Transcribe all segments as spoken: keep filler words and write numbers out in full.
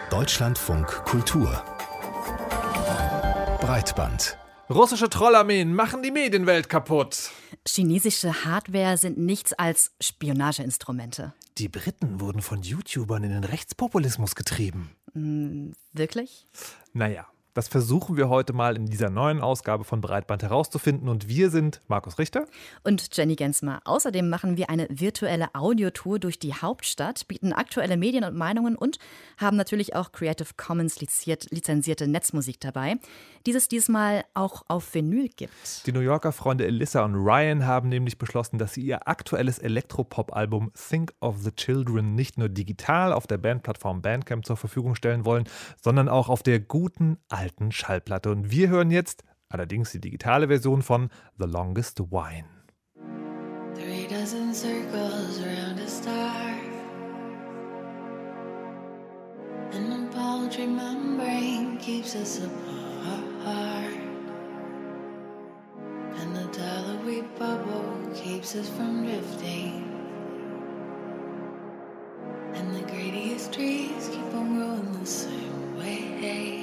Deutschlandfunk Kultur Breitband. Russische Trollarmeen machen die Medienwelt kaputt. Chinesische Hardware sind nichts als Spionageinstrumente. Die Briten wurden von YouTubern in den Rechtspopulismus getrieben. Hm, wirklich? Naja, das versuchen wir heute mal in dieser neuen Ausgabe von Breitband herauszufinden. Und wir sind Markus Richter und Jenny Gensmer. Außerdem machen wir eine virtuelle Audiotour durch die Hauptstadt, bieten aktuelle Medien und Meinungen und haben natürlich auch Creative Commons liziert, lizenzierte Netzmusik dabei, die es diesmal auch auf Vinyl gibt. Die New Yorker Freunde Elissa und Ryan haben nämlich beschlossen, dass sie ihr aktuelles Elektropop-Album Think of the Children nicht nur digital auf der Bandplattform Bandcamp zur Verfügung stellen wollen, sondern auch auf der guten alten Schallplatte. Und wir hören jetzt allerdings die digitale Version von The Longest Wine. Three dozen circles around a star, and a paltry membrane keeps us apart, and the dollar we bubble keeps us from drifting, and the greediest trees keep on growing the same way.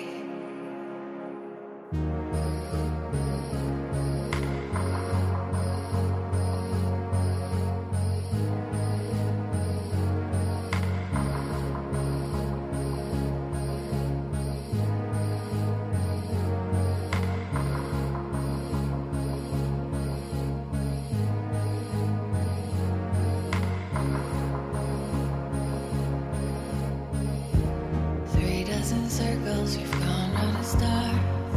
Circles, you've gone round a star,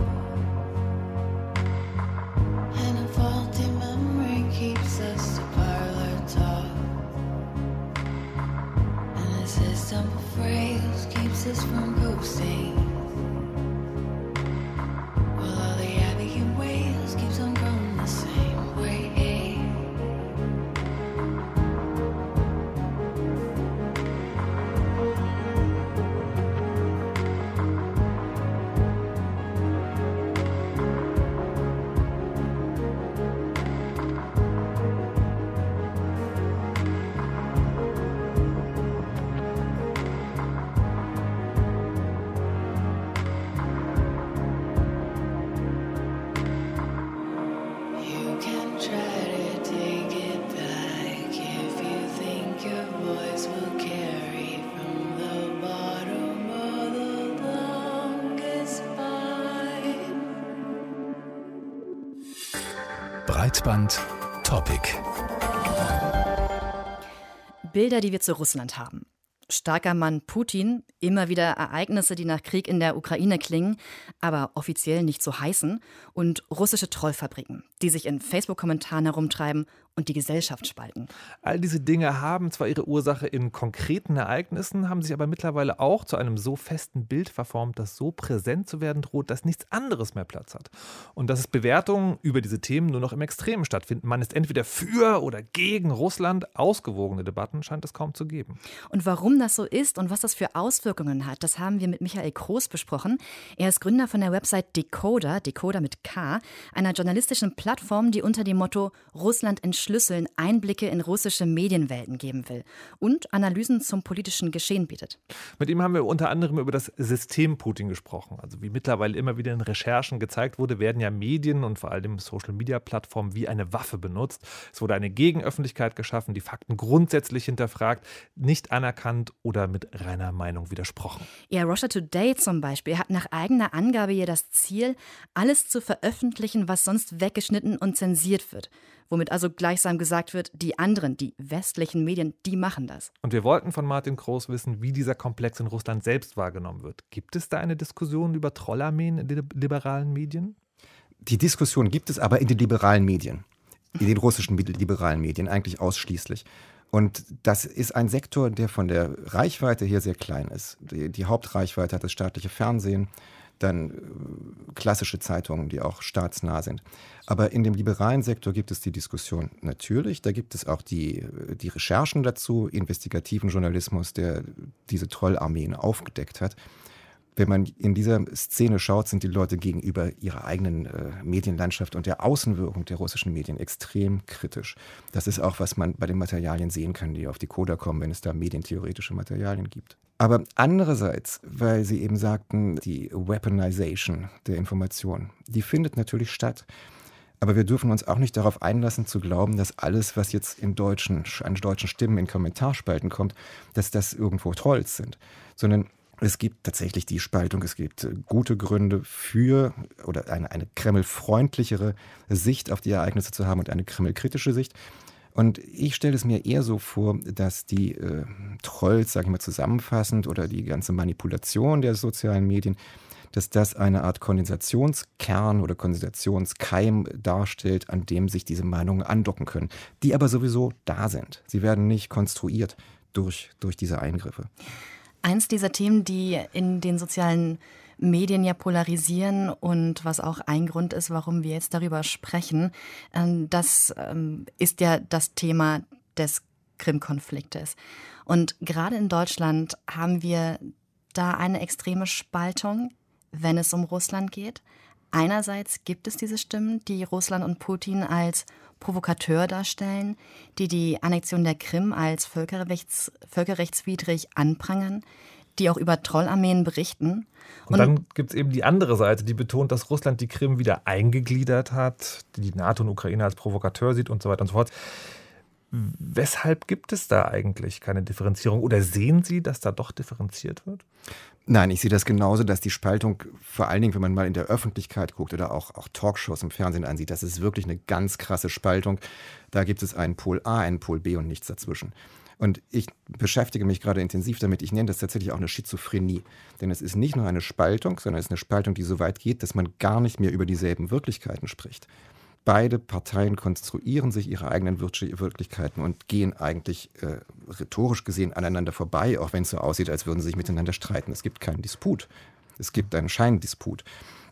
and a faulty memory keeps us to parlor talk, and the system of frails keeps us from coasting, while all the abbey and whales keeps on growing the same way. Breitband Topic. Bilder, die wir zu Russland haben. Starker Mann Putin, immer wieder Ereignisse, die nach Krieg in der Ukraine klingen, aber offiziell nicht so heißen, und russische Trollfabriken, die sich in Facebook-Kommentaren herumtreiben und die Gesellschaft spalten. All diese Dinge haben zwar ihre Ursache in konkreten Ereignissen, haben sich aber mittlerweile auch zu einem so festen Bild verformt, das so präsent zu werden droht, dass nichts anderes mehr Platz hat. Und dass es Bewertungen über diese Themen nur noch im Extremen stattfinden. Man ist entweder für oder gegen Russland. Ausgewogene Debatten scheint es kaum zu geben. Und warum das so ist und was das für Auswirkungen hat, das haben wir mit Michael Kroos besprochen. Er ist Gründer von der Website Decoder, Decoder mit K, einer journalistischen Plattform, die unter dem Motto Russland entschlüsseln Einblicke in russische Medienwelten geben will und Analysen zum politischen Geschehen bietet. Mit ihm haben wir unter anderem über das System Putin gesprochen. Also wie mittlerweile immer wieder in Recherchen gezeigt wurde, werden ja Medien und vor allem Social-Media-Plattformen wie eine Waffe benutzt. Es wurde eine Gegenöffentlichkeit geschaffen, die Fakten grundsätzlich hinterfragt, nicht anerkannt oder mit reiner Meinung widersprochen. Ja, Russia Today zum Beispiel hat nach eigener Angabe hier das Ziel, alles zu veröffentlichen, was sonst weggeschnitten und zensiert wird. Womit also gleichsam gesagt wird, die anderen, die westlichen Medien, die machen das. Und wir wollten von Martin Kroos wissen, wie dieser Komplex in Russland selbst wahrgenommen wird. Gibt es da eine Diskussion über Trollarmeen in den liberalen Medien? Die Diskussion gibt es aber in den liberalen Medien, in den russischen liberalen Medien eigentlich ausschließlich. Und das ist ein Sektor, der von der Reichweite her sehr klein ist. Die, die Hauptreichweite hat das staatliche Fernsehen, dann klassische Zeitungen, die auch staatsnah sind. Aber in dem liberalen Sektor gibt es die Diskussion natürlich. Da gibt es auch die, die Recherchen dazu, investigativen Journalismus, der diese Trollarmeen aufgedeckt hat. wenn man in dieser Szene schaut, sind die Leute gegenüber ihrer eigenen äh, Medienlandschaft und der Außenwirkung der russischen Medien extrem kritisch. Das ist auch, was man bei den Materialien sehen kann, die auf Decoder kommen, wenn es da medientheoretische Materialien gibt. Aber andererseits, weil Sie eben sagten, die Weaponization der Information, die findet natürlich statt. Aber wir dürfen uns auch nicht darauf einlassen, zu glauben, dass alles, was jetzt in deutschen, an deutschen Stimmen in Kommentarspalten kommt, dass das irgendwo Trolls sind. Sondern es gibt tatsächlich die Spaltung, es gibt gute Gründe für oder eine, eine kremlfreundlichere Sicht auf die Ereignisse zu haben und eine kremlkritische Sicht. Und ich stelle es mir eher so vor, dass die äh, Trolls, sage ich mal zusammenfassend, oder die ganze Manipulation der sozialen Medien, dass das eine Art Kondensationskern oder Kondensationskeim darstellt, an dem sich diese Meinungen andocken können, die aber sowieso da sind. Sie werden nicht konstruiert durch, durch diese Eingriffe. Eins dieser Themen, die in den sozialen Medien ja polarisieren und was auch ein Grund ist, warum wir jetzt darüber sprechen, das ist ja das Thema des Krim-Konfliktes. Und gerade in Deutschland haben wir da eine extreme Spaltung, wenn es um Russland geht. Einerseits gibt es diese Stimmen, die Russland und Putin als Provokateur darstellen, die die Annexion der Krim als völkerrechts, völkerrechtswidrig anprangern, die auch über Trollarmeen berichten. Und, und dann gibt es eben die andere Seite, die betont, dass Russland die Krim wieder eingegliedert hat, die die NATO und Ukraine als Provokateur sieht und so weiter und so fort. Weshalb gibt es da eigentlich keine Differenzierung? Oder sehen Sie, dass da doch differenziert wird? Nein, ich sehe das genauso, dass die Spaltung, vor allen Dingen, wenn man mal in der Öffentlichkeit guckt oder auch, auch Talkshows im Fernsehen ansieht, das ist wirklich eine ganz krasse Spaltung. Da gibt es einen Pol A, einen Pol B und nichts dazwischen. Und ich beschäftige mich gerade intensiv damit. Ich nenne das tatsächlich auch eine Schizophrenie. Denn es ist nicht nur eine Spaltung, sondern es ist eine Spaltung, die so weit geht, dass man gar nicht mehr über dieselben Wirklichkeiten spricht. Beide Parteien konstruieren sich ihre eigenen Wirklichkeiten und gehen eigentlich äh, rhetorisch gesehen aneinander vorbei, auch wenn es so aussieht, als würden sie sich miteinander streiten. Es gibt keinen Disput. Es gibt einen Scheindisput.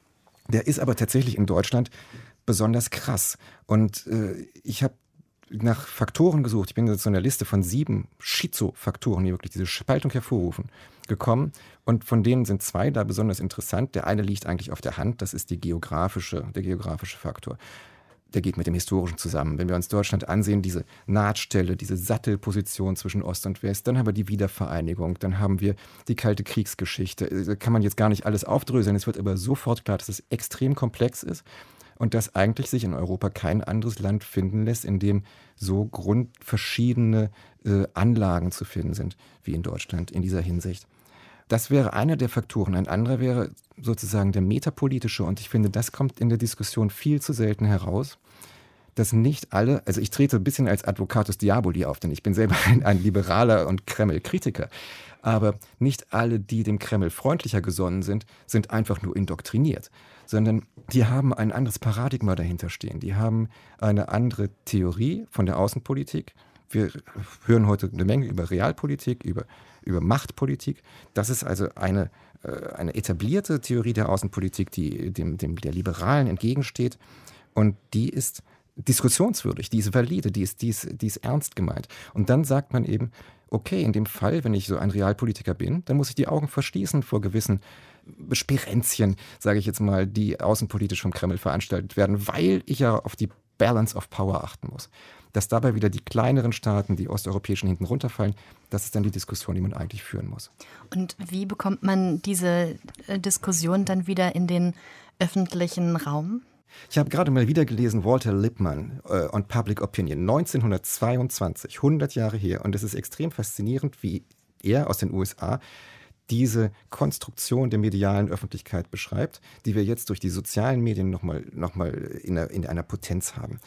Der ist aber tatsächlich in Deutschland besonders krass. Und äh, ich habe nach Faktoren gesucht. Ich bin jetzt zu einer Liste von sieben Schizofaktoren, die wirklich diese Spaltung hervorrufen, gekommen. Und von denen sind zwei da besonders interessant. Der eine liegt eigentlich auf der Hand. Das ist die geografische, der geografische Faktor. Der geht mit dem Historischen zusammen. Wenn wir uns Deutschland ansehen, diese Nahtstelle, diese Sattelposition zwischen Ost und West, dann haben wir die Wiedervereinigung, dann haben wir die Kalte Kriegsgeschichte. Da kann man jetzt gar nicht alles aufdröseln. Es wird aber sofort klar, dass es extrem komplex ist und dass eigentlich sich in Europa kein anderes Land finden lässt, in dem so grundverschiedene äh, Anlagen zu finden sind wie in Deutschland in dieser Hinsicht. Das wäre einer der Faktoren. Ein anderer wäre sozusagen der metapolitische. Und ich finde, das kommt in der Diskussion viel zu selten heraus, dass nicht alle, also ich trete ein bisschen als Advocatus Diaboli auf, denn ich bin selber ein, ein Liberaler und Kreml-Kritiker. Aber nicht alle, die dem Kreml freundlicher gesonnen sind, sind einfach nur indoktriniert, sondern die haben ein anderes Paradigma dahinter stehen. Die haben eine andere Theorie von der Außenpolitik. Wir hören heute eine Menge über Realpolitik, über, über Machtpolitik. Das ist also eine, äh, eine etablierte Theorie der Außenpolitik, die dem, dem der Liberalen entgegensteht. Und die ist diskussionswürdig, die ist valide, die ist, die ist, die ist ernst gemeint. Und dann sagt man eben, okay, in dem Fall, wenn ich so ein Realpolitiker bin, dann muss ich die Augen verschließen vor gewissen Sperenzchen, sage ich jetzt mal, die außenpolitisch vom Kreml veranstaltet werden, weil ich ja auf die Balance of Power achten muss. Dass dabei wieder die kleineren Staaten, die osteuropäischen, hinten runterfallen, das ist dann die Diskussion, die man eigentlich führen muss. Und wie bekommt man diese Diskussion dann wieder in den öffentlichen Raum? Ich habe gerade mal wieder gelesen, Walter Lippmann äh, on Public Opinion, neunzehnhundertzweiundzwanzig, hundert Jahre her. Und es ist extrem faszinierend, wie er aus den U S A diese Konstruktion der medialen Öffentlichkeit beschreibt, die wir jetzt durch die sozialen Medien nochmal noch mal in, einer, in einer Potenz haben.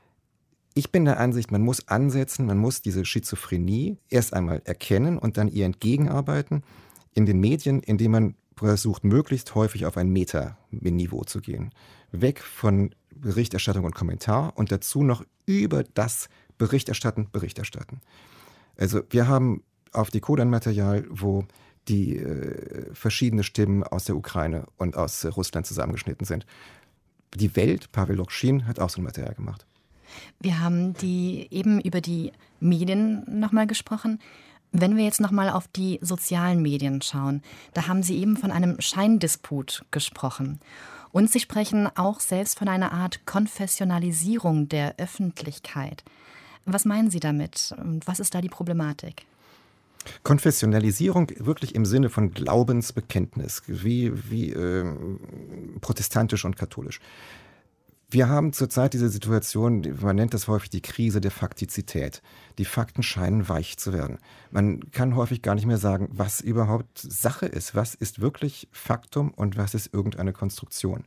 Ich bin der Ansicht, man muss ansetzen, man muss diese Schizophrenie erst einmal erkennen und dann ihr entgegenarbeiten in den Medien, indem man versucht, möglichst häufig auf ein Meta-Niveau zu gehen. Weg von Berichterstattung und Kommentar und dazu noch über das Berichterstatten, Berichterstatten. Also wir haben auf Decoder ein Material, wo die äh, verschiedene Stimmen aus der Ukraine und aus äh, Russland zusammengeschnitten sind. Die Welt, Pavel Lokschin, hat auch so ein Material gemacht. Wir haben die eben über die Medien nochmal gesprochen. Wenn wir jetzt nochmal auf die sozialen Medien schauen, da haben Sie eben von einem Scheindisput gesprochen. Und Sie sprechen auch selbst von einer Art Konfessionalisierung der Öffentlichkeit. Was meinen Sie damit und was ist da die Problematik? Konfessionalisierung wirklich im Sinne von Glaubensbekenntnis, wie, wie äh, protestantisch und katholisch. Wir haben zurzeit diese Situation, man nennt das häufig die Krise der Faktizität. Die Fakten scheinen weich zu werden. Man kann häufig gar nicht mehr sagen, was überhaupt Sache ist. Was ist wirklich Faktum und was ist irgendeine Konstruktion?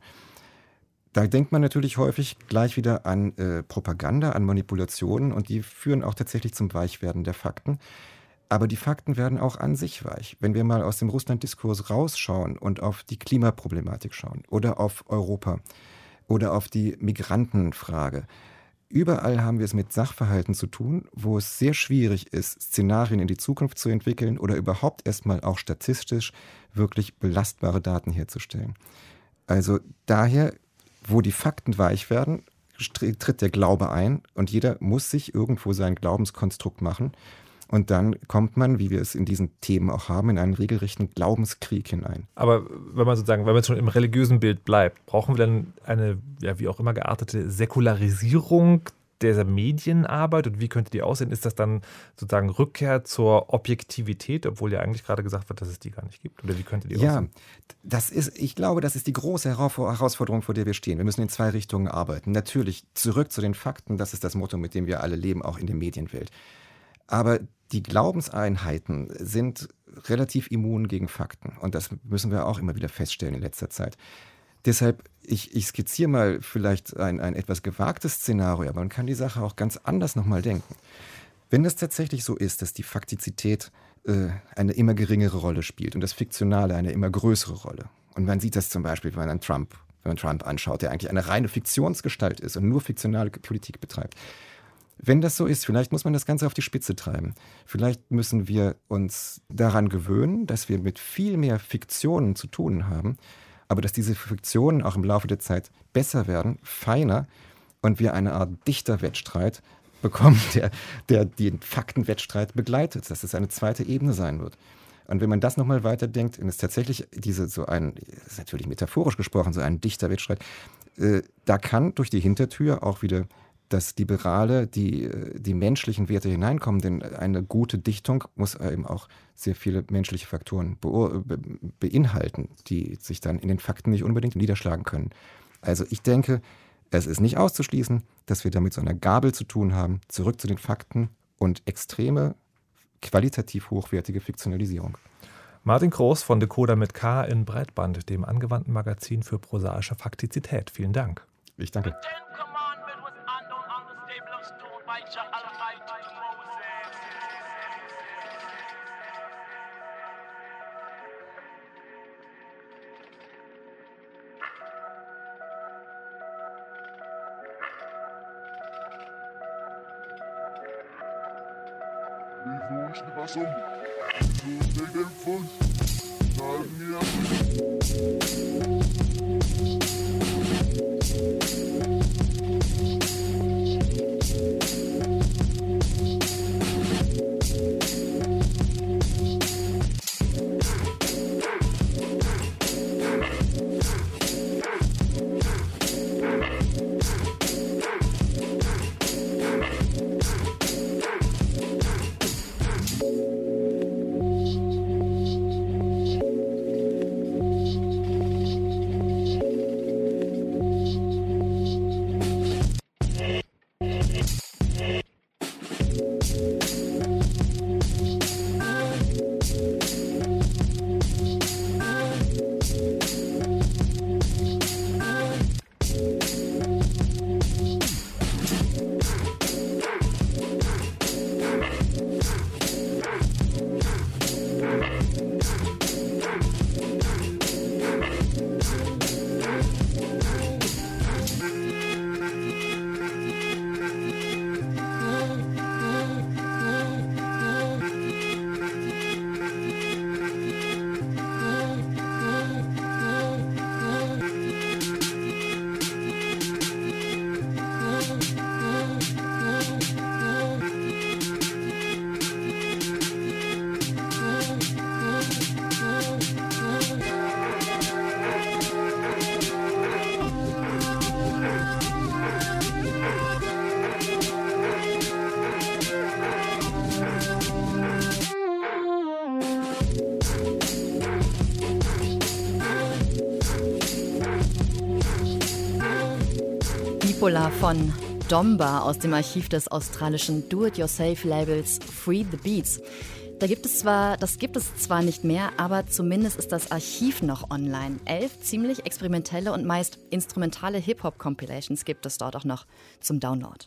Da denkt man natürlich häufig gleich wieder an äh, Propaganda, an Manipulationen und die führen auch tatsächlich zum Weichwerden der Fakten. Aber die Fakten werden auch an sich weich. Wenn wir mal aus dem Russland-Diskurs rausschauen und auf die Klimaproblematik schauen oder auf Europa, oder auf die Migrantenfrage. Überall haben wir es mit Sachverhalten zu tun, wo es sehr schwierig ist, Szenarien in die Zukunft zu entwickeln oder überhaupt erstmal auch statistisch wirklich belastbare Daten herzustellen. Also daher, wo die Fakten weich werden, tritt der Glaube ein und jeder muss sich irgendwo sein Glaubenskonstrukt machen. Und dann kommt man, wie wir es in diesen Themen auch haben, in einen regelrechten Glaubenskrieg hinein. Aber wenn man sozusagen, wenn man schon im religiösen Bild bleibt, brauchen wir dann eine, ja, wie auch immer geartete Säkularisierung der Medienarbeit und wie könnte die aussehen? Ist das dann sozusagen Rückkehr zur Objektivität, obwohl ja eigentlich gerade gesagt wird, dass es die gar nicht gibt? Oder wie könnte die ja, aussehen? Ja, das ist, ich glaube, das ist die große Herausforderung, vor der wir stehen. Wir müssen in zwei Richtungen arbeiten. Natürlich zurück zu den Fakten, das ist das Motto, mit dem wir alle leben, auch in der Medienwelt. Aber die Glaubenseinheiten sind relativ immun gegen Fakten. Und das müssen wir auch immer wieder feststellen in letzter Zeit. Deshalb, ich, ich skizziere mal vielleicht ein, ein etwas gewagtes Szenario, aber man kann die Sache auch ganz anders nochmal denken. Wenn es tatsächlich so ist, dass die Faktizität äh, eine immer geringere Rolle spielt und das Fiktionale eine immer größere Rolle. Und man sieht das zum Beispiel, wenn man Trump, wenn man Trump anschaut, der eigentlich eine reine Fiktionsgestalt ist und nur fiktionale Politik betreibt. Wenn das so ist, vielleicht muss man das Ganze auf die Spitze treiben. Vielleicht müssen wir uns daran gewöhnen, dass wir mit viel mehr Fiktionen zu tun haben, aber dass diese Fiktionen auch im Laufe der Zeit besser werden, feiner und wir eine Art Dichterwettstreit bekommen, der, der den Faktenwettstreit begleitet, dass es eine zweite Ebene sein wird. Und wenn man das nochmal weiterdenkt, und es tatsächlich diese so ein, das ist natürlich metaphorisch gesprochen, so ein Dichterwettstreit, äh, da kann durch die Hintertür auch wieder das Liberale, die, die menschlichen Werte hineinkommen, denn eine gute Dichtung muss eben auch sehr viele menschliche Faktoren be- be- beinhalten, die sich dann in den Fakten nicht unbedingt niederschlagen können. Also ich denke, es ist nicht auszuschließen, dass wir da mit so einer Gabel zu tun haben, zurück zu den Fakten und extreme, qualitativ hochwertige Fiktionalisierung. Martin Groß von Decoder mit K in Breitband, dem angewandten Magazin für prosaische Faktizität. Vielen Dank. Ich danke. Coppola von Domba aus dem Archiv des australischen Do-it-yourself-Labels Free the Beats. Da gibt es zwar, das gibt es zwar nicht mehr, aber zumindest ist das Archiv noch online. Elf ziemlich experimentelle und meist instrumentale Hip-Hop-Compilations gibt es dort auch noch zum Download.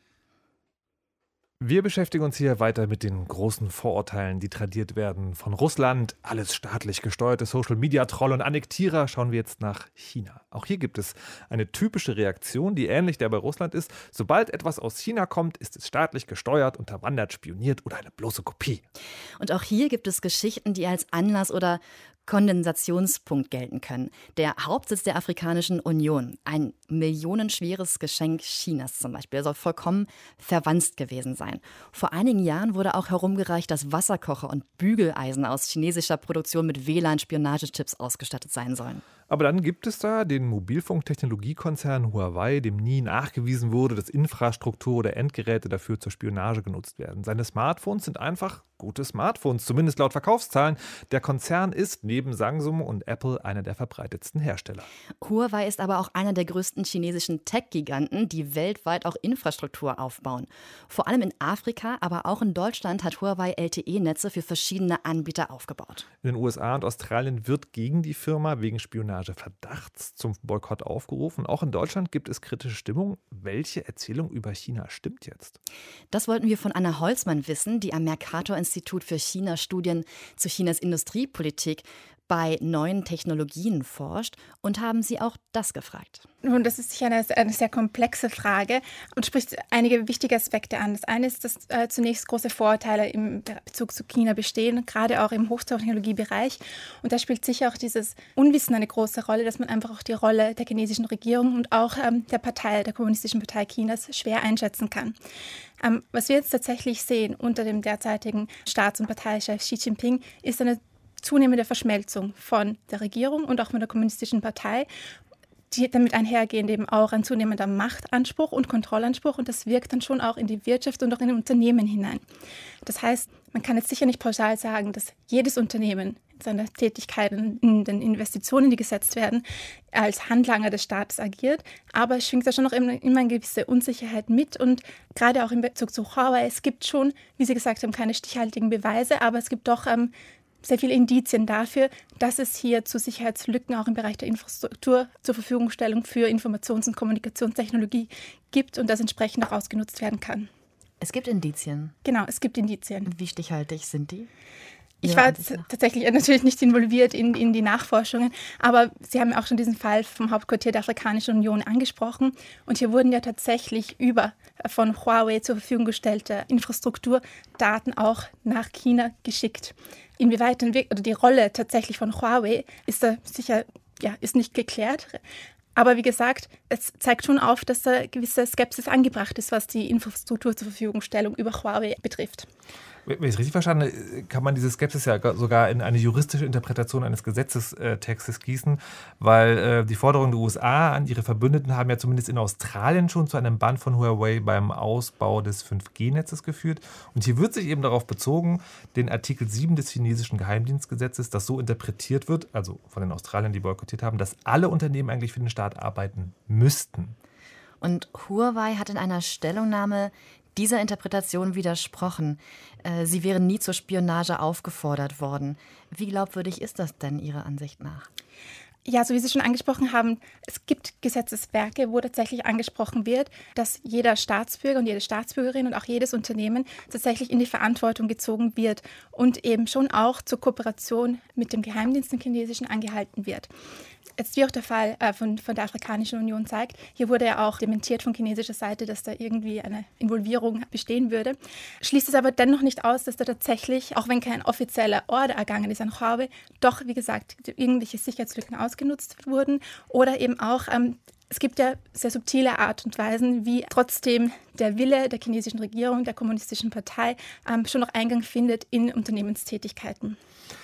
Wir beschäftigen uns hier weiter mit den großen Vorurteilen, die tradiert werden. Von Russland, alles staatlich gesteuerte Social-Media-Troll und Annektierer, schauen wir jetzt nach China. Auch hier gibt es eine typische Reaktion, die ähnlich der bei Russland ist. Sobald etwas aus China kommt, ist es staatlich gesteuert, unterwandert, spioniert oder eine bloße Kopie. Und auch hier gibt es Geschichten, die als Anlass oder Kondensationspunkt gelten können. Der Hauptsitz der Afrikanischen Union, ein millionenschweres Geschenk Chinas zum Beispiel, soll vollkommen verwanzt gewesen sein. Vor einigen Jahren wurde auch herumgereicht, dass Wasserkocher und Bügeleisen aus chinesischer Produktion mit W L A N-Spionagechips ausgestattet sein sollen. Aber dann gibt es da den Mobilfunktechnologiekonzern Huawei, dem nie nachgewiesen wurde, dass Infrastruktur oder Endgeräte dafür zur Spionage genutzt werden. Seine Smartphones sind einfach gute Smartphones, zumindest laut Verkaufszahlen. Der Konzern ist neben Samsung und Apple einer der verbreitetsten Hersteller. Huawei ist aber auch einer der größten chinesischen Tech-Giganten, die weltweit auch Infrastruktur aufbauen. Vor allem in Afrika, aber auch in Deutschland hat Huawei L T E-Netze für verschiedene Anbieter aufgebaut. In den U S A und Australien wird gegen die Firma wegen Spionageverdachts zum Boykott aufgerufen. Auch in Deutschland gibt es kritische Stimmung. Welche Erzählung über China stimmt jetzt? Das wollten wir von Anna Holzmann wissen, die am Mercator-Institut für China-Studien zu Chinas Industriepolitik bei neuen Technologien forscht, und haben sie auch das gefragt. Nun, das ist sicher eine, eine sehr komplexe Frage und spricht einige wichtige Aspekte an. Das eine ist, dass äh, zunächst große Vorurteile im Bezug zu China bestehen, gerade auch im Hochtechnologiebereich. Und da spielt sicher auch dieses Unwissen eine große Rolle, dass man einfach auch die Rolle der chinesischen Regierung und auch ähm, der Partei, der Kommunistischen Partei Chinas, schwer einschätzen kann. Ähm, was wir jetzt tatsächlich sehen unter dem derzeitigen Staats- und Parteichef Xi Jinping, ist eine zunehmende Verschmelzung von der Regierung und auch von der Kommunistischen Partei, die damit einhergehend eben auch ein zunehmender Machtanspruch und Kontrollanspruch, und das wirkt dann schon auch in die Wirtschaft und auch in die Unternehmen hinein. Das heißt, man kann jetzt sicher nicht pauschal sagen, dass jedes Unternehmen in seiner Tätigkeit, in den Investitionen, die gesetzt werden, als Handlanger des Staates agiert, aber es schwingt da schon noch immer, immer eine gewisse Unsicherheit mit, und gerade auch in Bezug zu Huawei, es gibt schon, wie Sie gesagt haben, keine stichhaltigen Beweise, aber es gibt doch ähm, sehr viele Indizien dafür, dass es hier zu Sicherheitslücken auch im Bereich der Infrastruktur zur Verfügungstellung für Informations- und Kommunikationstechnologie gibt und das entsprechend auch ausgenutzt werden kann. Es gibt Indizien. Genau, es gibt Indizien. Wie stichhaltig sind die? Ich war t- tatsächlich natürlich nicht involviert in, in die Nachforschungen, aber Sie haben auch schon diesen Fall vom Hauptquartier der Afrikanischen Union angesprochen. Und hier wurden ja tatsächlich über von Huawei zur Verfügung gestellte Infrastrukturdaten auch nach China geschickt. Inwieweit denn oder die Rolle tatsächlich von Huawei ist da sicher ja, ist nicht geklärt. Aber wie gesagt, es zeigt schon auf, dass da gewisse Skepsis angebracht ist, was die Infrastruktur zur Verfügungstellung über Huawei betrifft. Wenn ich es richtig verstanden habe, kann man diese Skepsis ja sogar in eine juristische Interpretation eines Gesetzestextes gießen, weil äh, die Forderungen der U S A an ihre Verbündeten haben ja zumindest in Australien schon zu einem Bann von Huawei beim Ausbau des fünf G Netzes geführt. Und hier wird sich eben darauf bezogen, den Artikel sieben des chinesischen Geheimdienstgesetzes, das so interpretiert wird, also von den Australiern, die boykottiert haben, dass alle Unternehmen eigentlich für den Staat arbeiten müssten. Und Huawei hat in einer Stellungnahme dieser Interpretation widersprochen. Sie wären nie zur Spionage aufgefordert worden. Wie glaubwürdig ist das denn Ihrer Ansicht nach? Ja, so wie Sie schon angesprochen haben, es gibt Gesetzeswerke, wo tatsächlich angesprochen wird, dass jeder Staatsbürger und jede Staatsbürgerin und auch jedes Unternehmen tatsächlich in die Verantwortung gezogen wird und eben schon auch zur Kooperation mit dem Geheimdienst im Chinesischen angehalten wird. Jetzt wie auch der Fall äh, von, von der Afrikanischen Union zeigt, hier wurde ja auch dementiert von chinesischer Seite, dass da irgendwie eine Involvierung bestehen würde. Schließt es aber dennoch nicht aus, dass da tatsächlich, auch wenn kein offizieller Order ergangen ist an Huawei, doch, wie gesagt, irgendwelche Sicherheitslücken ausgenutzt wurden oder eben auch, ähm, es gibt ja sehr subtile Art und Weisen, wie trotzdem der Wille der chinesischen Regierung, der Kommunistischen Partei ähm, schon noch Eingang findet in Unternehmenstätigkeiten.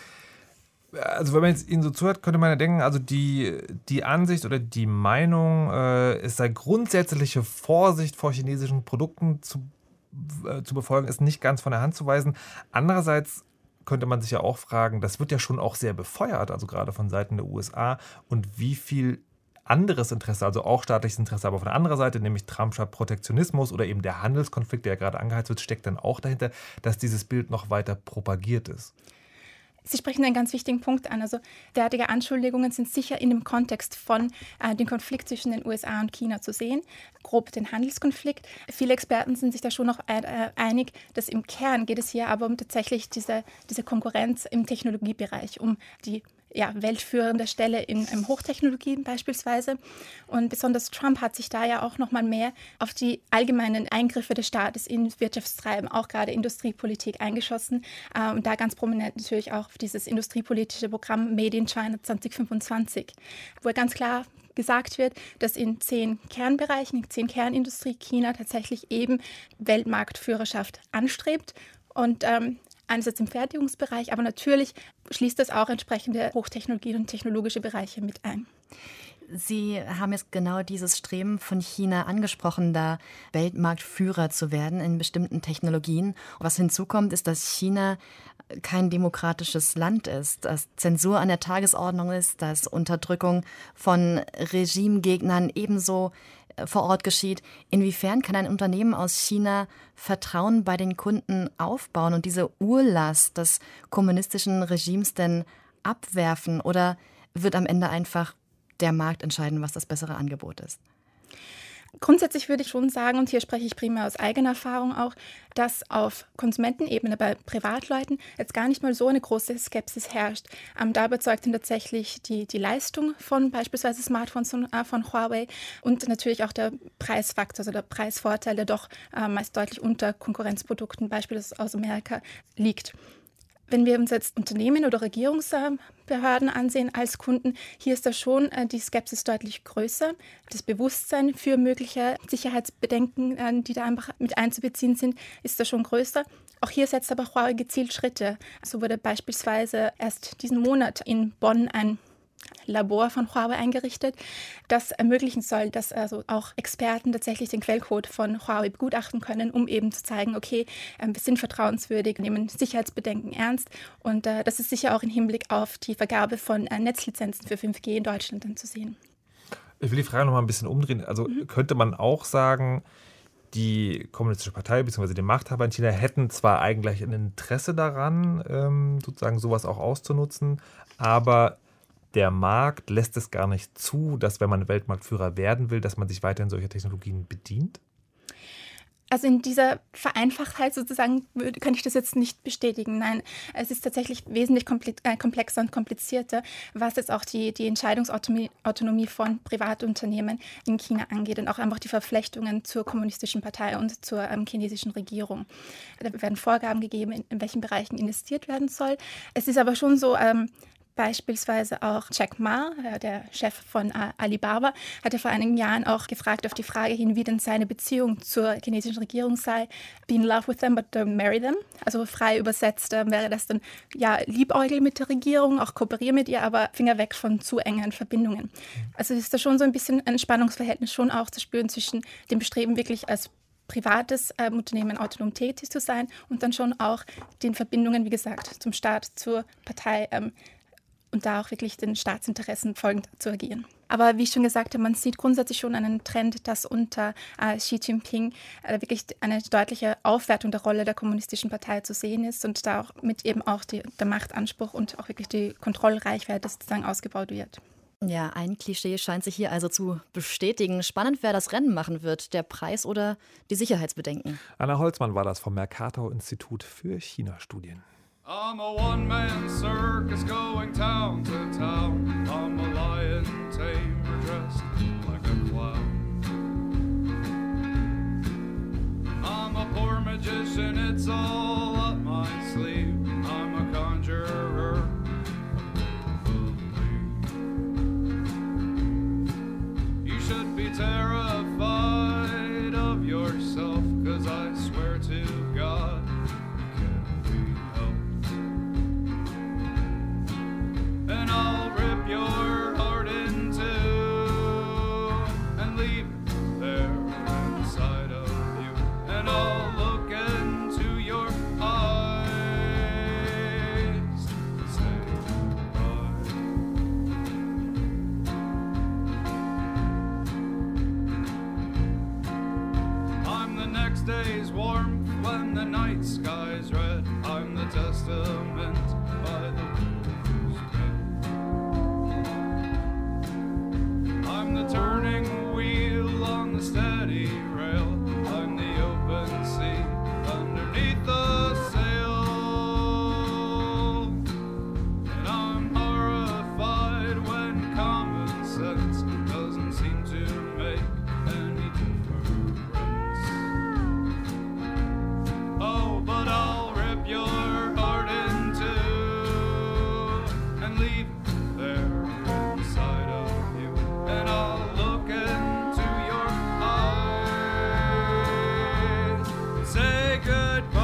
Also wenn man jetzt Ihnen so zuhört, könnte man ja denken, also die, die Ansicht oder die Meinung, äh, es sei grundsätzliche Vorsicht vor chinesischen Produkten zu, äh, zu befolgen, ist nicht ganz von der Hand zu weisen. Andererseits könnte man sich ja auch fragen, das wird ja schon auch sehr befeuert, also gerade von Seiten der U S A, und wie viel anderes Interesse, also auch staatliches Interesse, aber von der anderen Seite, nämlich Trumpscher Protektionismus oder eben der Handelskonflikt, der ja gerade angeheizt wird, steckt dann auch dahinter, dass dieses Bild noch weiter propagiert ist. Sie sprechen einen ganz wichtigen Punkt an. Also derartige Anschuldigungen sind sicher in dem Kontext von äh, dem Konflikt zwischen den U S A und China zu sehen, grob den Handelskonflikt. Viele Experten sind sich da schon noch äh, einig, dass im Kern geht es hier aber um tatsächlich diese, diese Konkurrenz im Technologiebereich, um die ja, weltführende Stelle in, in Hochtechnologie beispielsweise. Und besonders Trump hat sich da ja auch noch mal mehr auf die allgemeinen Eingriffe des Staates in Wirtschaftstreiben, auch gerade Industriepolitik, eingeschossen. Äh, und da ganz prominent natürlich auch auf dieses industriepolitische Programm Made in China zwanzig fünfundzwanzig, wo ganz klar gesagt wird, dass in zehn Kernbereichen, in zehn Kernindustrie China tatsächlich eben Weltmarktführerschaft anstrebt. Und ähm, einerseits im Fertigungsbereich, aber natürlich schließt das auch entsprechende Hochtechnologien und technologische Bereiche mit ein. Sie haben jetzt genau dieses Streben von China angesprochen, da Weltmarktführer zu werden in bestimmten Technologien. Was hinzukommt, ist, dass China kein demokratisches Land ist, dass Zensur an der Tagesordnung ist, dass Unterdrückung von Regimegegnern ebenso vor Ort geschieht. Inwiefern kann ein Unternehmen aus China Vertrauen bei den Kunden aufbauen und diese Urlast des kommunistischen Regimes denn abwerfen? Oder wird am Ende einfach der Markt entscheiden, was das bessere Angebot ist? Grundsätzlich würde ich schon sagen, und hier spreche ich primär aus eigener Erfahrung auch, dass auf Konsumentenebene bei Privatleuten jetzt gar nicht mal so eine große Skepsis herrscht. Ähm, da überzeugt ihn tatsächlich die, die Leistung von beispielsweise Smartphones von, äh, von Huawei und natürlich auch der Preisfaktor, also der Preisvorteil, der doch äh, meist deutlich unter Konkurrenzprodukten, beispielsweise aus Amerika, liegt. Wenn wir uns jetzt Unternehmen oder Regierungsbehörden ansehen als Kunden, hier ist da schon äh, die Skepsis deutlich größer. Das Bewusstsein für mögliche Sicherheitsbedenken, äh, die da einfach mit einzubeziehen sind, ist da schon größer. Auch hier setzt aber Huawei gezielt Schritte. So wurde beispielsweise erst diesen Monat in Bonn ein Labor von Huawei eingerichtet, das ermöglichen soll, dass also auch Experten tatsächlich den Quellcode von Huawei begutachten können, um eben zu zeigen, okay, wir sind vertrauenswürdig, nehmen Sicherheitsbedenken ernst. Und äh, das ist sicher auch im Hinblick auf die Vergabe von äh, Netzlizenzen für fünf G in Deutschland dann zu sehen. Ich will die Frage noch mal ein bisschen umdrehen. Also mhm. könnte man auch sagen, die Kommunistische Partei bzw. die Machthaber in China hätten zwar eigentlich ein Interesse daran, ähm, sozusagen sowas auch auszunutzen, aber der Markt lässt es gar nicht zu, dass, wenn man Weltmarktführer werden will, dass man sich weiterhin solcher Technologien bedient? Also in dieser Vereinfachtheit sozusagen kann ich das jetzt nicht bestätigen. Nein, es ist tatsächlich wesentlich komplexer und komplizierter, was jetzt auch die, die Entscheidungsautonomie von Privatunternehmen in China angeht und auch einfach die Verflechtungen zur kommunistischen Partei und zur ähm, chinesischen Regierung. Da werden Vorgaben gegeben, in, in welchen Bereichen investiert werden soll. Es ist aber schon so, ähm, beispielsweise auch Jack Ma, der Chef von Alibaba, hatte vor einigen Jahren auch gefragt auf die Frage hin, wie denn seine Beziehung zur chinesischen Regierung sei. Be in love with them, but don't marry them. Also frei übersetzt äh, wäre das dann, ja, Liebäugel mit der Regierung, auch kooperieren mit ihr, aber Finger weg von zu engen Verbindungen. Also ist da schon so ein bisschen ein Spannungsverhältnis schon auch zu spüren zwischen dem Bestreben, wirklich als privates ähm, Unternehmen autonom tätig zu sein und dann schon auch den Verbindungen, wie gesagt, zum Staat, zur Partei, ähm, und da auch wirklich den Staatsinteressen folgend zu agieren. Aber wie ich schon gesagt habe, man sieht grundsätzlich schon einen Trend, dass unter äh, Xi Jinping äh, wirklich eine deutliche Aufwertung der Rolle der kommunistischen Partei zu sehen ist und da auch mit eben auch die, der Machtanspruch und auch wirklich die Kontrollreichweite sozusagen ausgebaut wird. Ja, ein Klischee scheint sich hier also zu bestätigen. Spannend, wer das Rennen machen wird, der Preis oder die Sicherheitsbedenken. Anna Holzmann war das vom Mercator-Institut für China-Studien. I'm a one-man circus going town to town. I'm a lion tamer dressed like a clown. I'm a poor magician, it's all up my sleeve. I'm a conjurer. You should be terrified of yourself, 'cause I swear to God, and I'll rip stays warm when the night sky's red. I'm the testament by the wolf's bed. I'm the turning wheel on the steady rail. I'm the open sea underneath the sail. And I'm horrified when common sense doesn't seem to make any difference. Oh, but I'll rip your heart in two and leave it there inside of you. And I'll look into your eyes and say goodbye.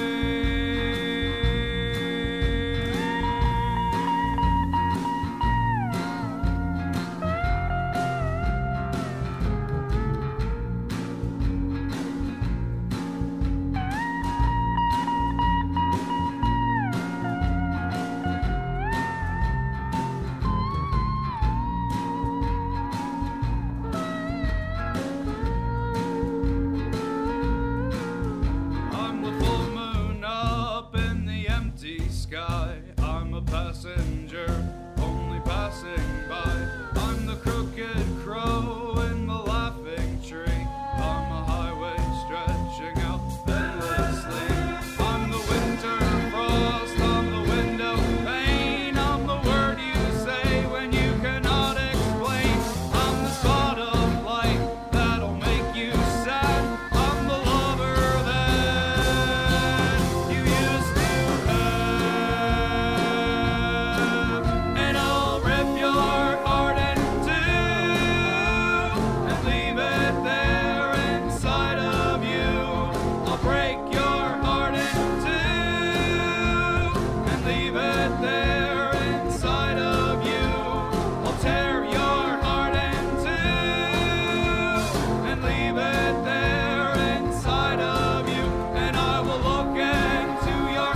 I'm the full moon up in the empty sky. I'm a passenger, only passing by. I'm the crooked crow in the laughing tree. I'm a highway stretching out endlessly. I'm the winter frost on the window pane. I'm the word you say when you cannot explain. I'm the spot of light that'll make you sad. I'm the lover that you used to have. And I'll rip your heart in two and leave it there inside of you. I'll break your heart in two and leave it there inside of you. I'll tear your heart in two and leave it there inside of you. And I will look into your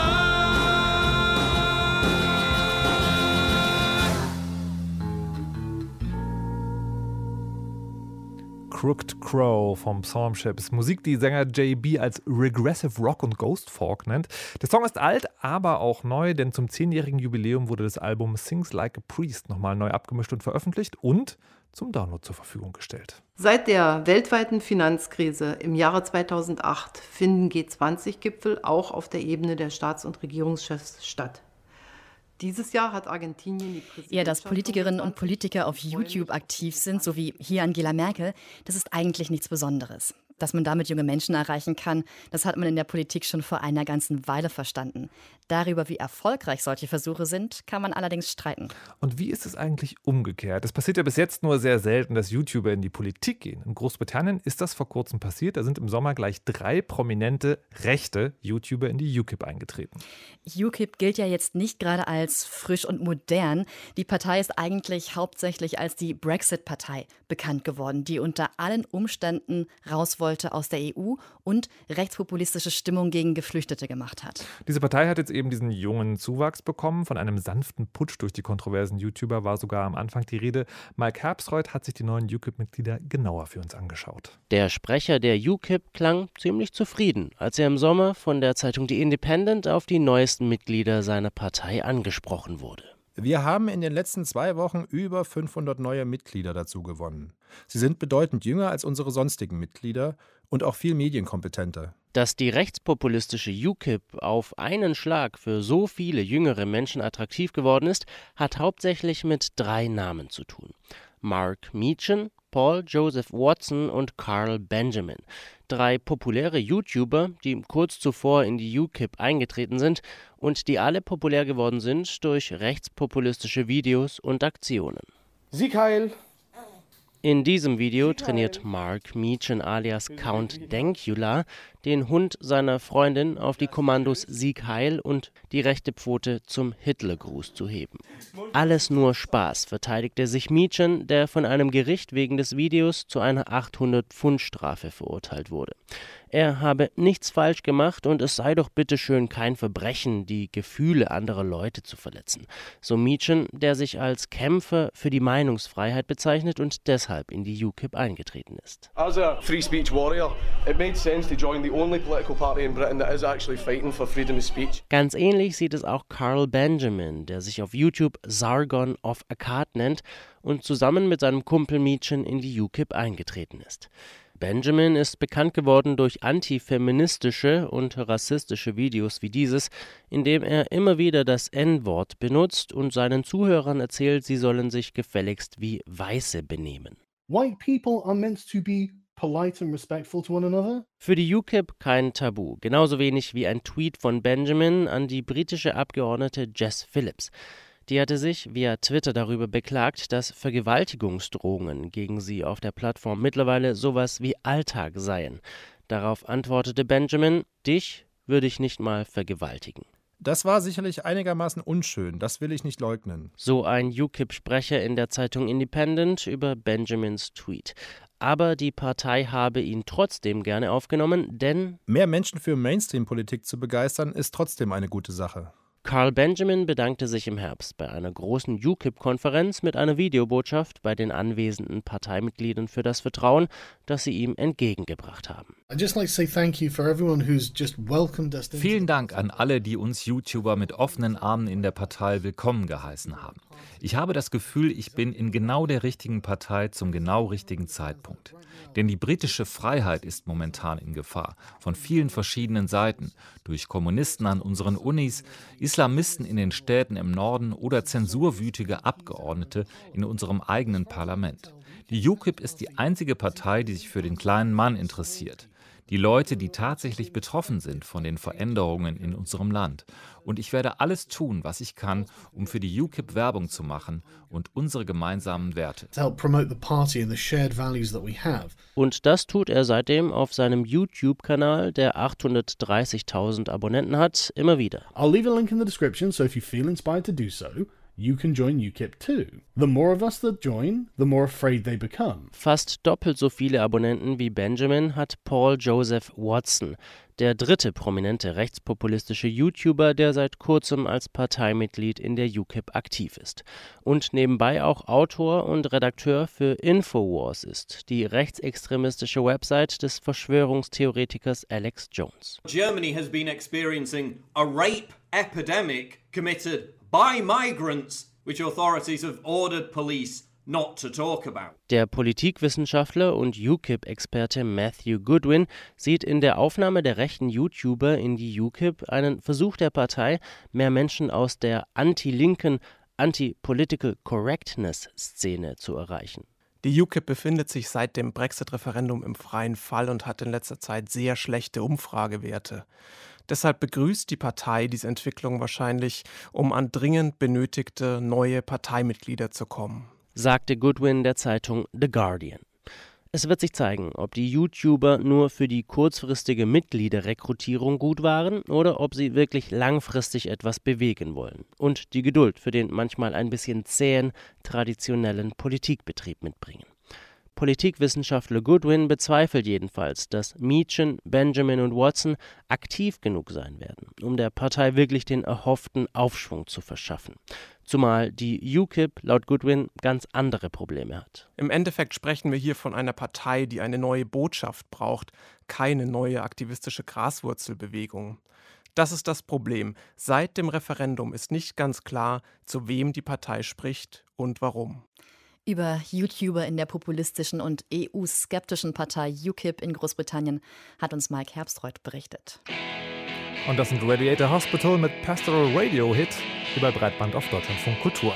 eyes. Crooked Crow vom Psalmships. Musik, die Sänger J B als Regressive Rock und Ghost Folk nennt. Der Song ist alt, aber auch neu, denn zum zehnjährigen Jubiläum wurde das Album Sings Like a Priest nochmal neu abgemischt und veröffentlicht und zum Download zur Verfügung gestellt. Seit der weltweiten Finanzkrise im Jahre zweitausendacht finden G zwanzig Gipfel auch auf der Ebene der Staats- und Regierungschefs statt. Dieses Jahr hat Argentinien die Präsidentschaft. Ja, dass Politikerinnen und Politiker auf YouTube aktiv sind, so wie hier Angela Merkel, das ist eigentlich nichts Besonderes. Dass man damit junge Menschen erreichen kann, das hat man in der Politik schon vor einer ganzen Weile verstanden. Darüber, wie erfolgreich solche Versuche sind, kann man allerdings streiten. Und wie ist es eigentlich umgekehrt? Es passiert ja bis jetzt nur sehr selten, dass YouTuber in die Politik gehen. In Großbritannien ist das vor kurzem passiert. Da sind im Sommer gleich drei prominente rechte YouTuber in die U K I P eingetreten. U K I P gilt ja jetzt nicht gerade als frisch und modern. Die Partei ist eigentlich hauptsächlich als die Brexit-Partei bekannt geworden, die unter allen Umständen raus wollte aus der E U und rechtspopulistische Stimmung gegen Geflüchtete gemacht hat. Diese Partei hat jetzt eben diesen jungen Zuwachs bekommen. Von einem sanften Putsch durch die kontroversen YouTuber war sogar am Anfang die Rede. Mike Herbstreuth hat sich die neuen U K I P-Mitglieder genauer für uns angeschaut. Der Sprecher der U K I P klang ziemlich zufrieden, als er im Sommer von der Zeitung The Independent auf die neuesten Mitglieder seiner Partei angesprochen wurde. Wir haben in den letzten zwei Wochen über fünfhundert neue Mitglieder dazu gewonnen. Sie sind bedeutend jünger als unsere sonstigen Mitglieder und auch viel medienkompetenter. Dass die rechtspopulistische U K I P auf einen Schlag für so viele jüngere Menschen attraktiv geworden ist, hat hauptsächlich mit drei Namen zu tun. Mark Meechan, Paul Joseph Watson und Carl Benjamin. Drei populäre YouTuber, die kurz zuvor in die U K I P eingetreten sind und die alle populär geworden sind durch rechtspopulistische Videos und Aktionen. Sieg heil! In diesem Video trainiert Mark Meechan alias Count Dankula den Hund seiner Freundin auf die Kommandos Sieg Heil und die rechte Pfote zum Hitlergruß zu heben. Alles nur Spaß, verteidigte sich Meechan, der von einem Gericht wegen des Videos zu einer achthundert-Pfund-Strafe verurteilt wurde. Er habe nichts falsch gemacht und es sei doch bitteschön kein Verbrechen, die Gefühle anderer Leute zu verletzen. So Meechan, der sich als Kämpfer für die Meinungsfreiheit bezeichnet und deshalb in die U K I P eingetreten ist. As a free speech warrior, it made sense to join the only political party in Britain that is actually fighting for freedom of speech. Ganz ähnlich sieht es auch Carl Benjamin, der sich auf YouTube Sargon of Akkad nennt und zusammen mit seinem Kumpel Meechan in die U K I P eingetreten ist. Benjamin ist bekannt geworden durch antifeministische und rassistische Videos wie dieses, in dem er immer wieder das En-Wort benutzt und seinen Zuhörern erzählt, sie sollen sich gefälligst wie Weiße benehmen. White people are meant to be polite and respectful to one another. Für die U K I P kein Tabu, genauso wenig wie ein Tweet von Benjamin an die britische Abgeordnete Jess Phillips. Die hatte sich via Twitter darüber beklagt, dass Vergewaltigungsdrohungen gegen sie auf der Plattform mittlerweile sowas wie Alltag seien. Darauf antwortete Benjamin: Dich würde ich nicht mal vergewaltigen. Das war sicherlich einigermaßen unschön, das will ich nicht leugnen. So ein U K I P-Sprecher in der Zeitung Independent über Benjamins Tweet. Aber die Partei habe ihn trotzdem gerne aufgenommen, denn mehr Menschen für Mainstream-Politik zu begeistern, ist trotzdem eine gute Sache. Carl Benjamin bedankte sich im Herbst bei einer großen U K I P-Konferenz mit einer Videobotschaft bei den anwesenden Parteimitgliedern für das Vertrauen, das sie ihm entgegengebracht haben. Vielen Dank an alle, die uns YouTuber mit offenen Armen in der Partei willkommen geheißen haben. Ich habe das Gefühl, ich bin in genau der richtigen Partei zum genau richtigen Zeitpunkt. Denn die britische Freiheit ist momentan in Gefahr, von vielen verschiedenen Seiten, durch Kommunisten an unseren Unis, Islamisten in den Städten im Norden oder zensurwütige Abgeordnete in unserem eigenen Parlament. Die U K I P ist die einzige Partei, die sich für den kleinen Mann interessiert. Die Leute, die tatsächlich betroffen sind von den Veränderungen in unserem Land. Und ich werde alles tun, was ich kann, um für die U K I P Werbung zu machen und unsere gemeinsamen Werte. Und das tut er seitdem auf seinem YouTube-Kanal, der achthundertdreißigtausend Abonnenten hat, immer wieder. I'll leave a link in the description, so if you feel inspired to do so, you can join U K I P too. The more of us that join, the more afraid they become. Fast doppelt so viele Abonnenten wie Benjamin hat Paul Joseph Watson, der dritte prominente rechtspopulistische YouTuber, der seit kurzem als Parteimitglied in der U K I P aktiv ist. Und nebenbei auch Autor und Redakteur für Infowars ist, die rechtsextremistische Website des Verschwörungstheoretikers Alex Jones. Germany has been experiencing a rape epidemic committed by migrants, which authorities have ordered police not to talk about. Der Politikwissenschaftler und U K I P-Experte Matthew Goodwin sieht in der Aufnahme der rechten YouTuber in die U K I P einen Versuch der Partei, mehr Menschen aus der anti-linken, anti-political correctness-Szene zu erreichen. Die U K I P befindet sich seit dem Brexit-Referendum im freien Fall und hat in letzter Zeit sehr schlechte Umfragewerte. Deshalb begrüßt die Partei diese Entwicklung wahrscheinlich, um an dringend benötigte neue Parteimitglieder zu kommen, sagte Goodwin der Zeitung The Guardian. Es wird sich zeigen, ob die YouTuber nur für die kurzfristige Mitgliederrekrutierung gut waren oder ob sie wirklich langfristig etwas bewegen wollen und die Geduld für den manchmal ein bisschen zähen, traditionellen Politikbetrieb mitbringen. Politikwissenschaftler Goodwin bezweifelt jedenfalls, dass Meechan, Benjamin und Watson aktiv genug sein werden, um der Partei wirklich den erhofften Aufschwung zu verschaffen. Zumal die U K I P laut Goodwin ganz andere Probleme hat. Im Endeffekt sprechen wir hier von einer Partei, die eine neue Botschaft braucht, keine neue aktivistische Graswurzelbewegung. Das ist das Problem. Seit dem Referendum ist nicht ganz klar, zu wem die Partei spricht und warum. Über YouTuber in der populistischen und E U-skeptischen Partei U K I P in Großbritannien hat uns Mike Herbstreuth berichtet. Und das sind Radiator Hospital mit Pastoral Radio Hit über Breitband auf Deutschlandfunk Kultur.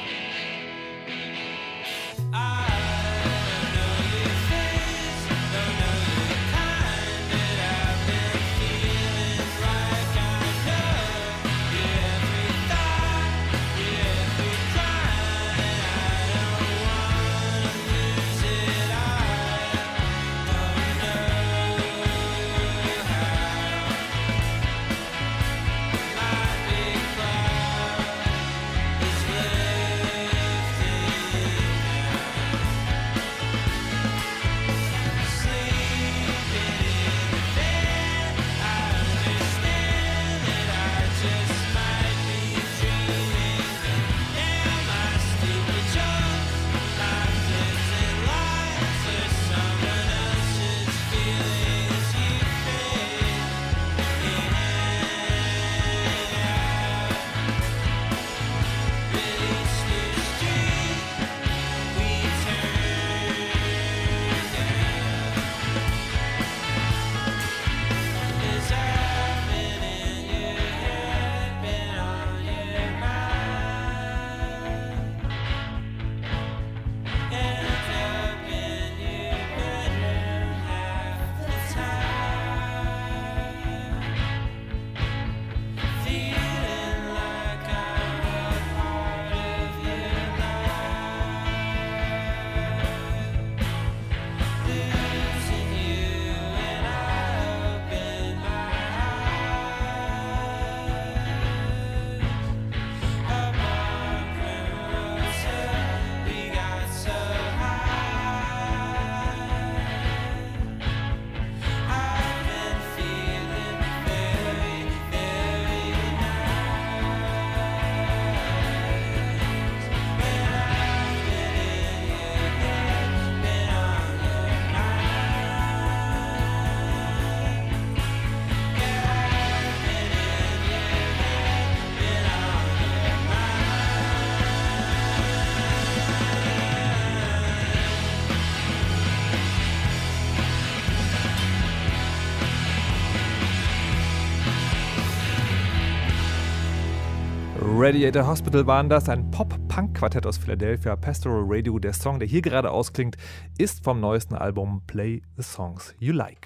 Radiator Hospital waren das, ein Pop-Punk-Quartett aus Philadelphia, Pastoral Radio. Der Song, der hier gerade ausklingt, ist vom neuesten Album Play the Songs You Like.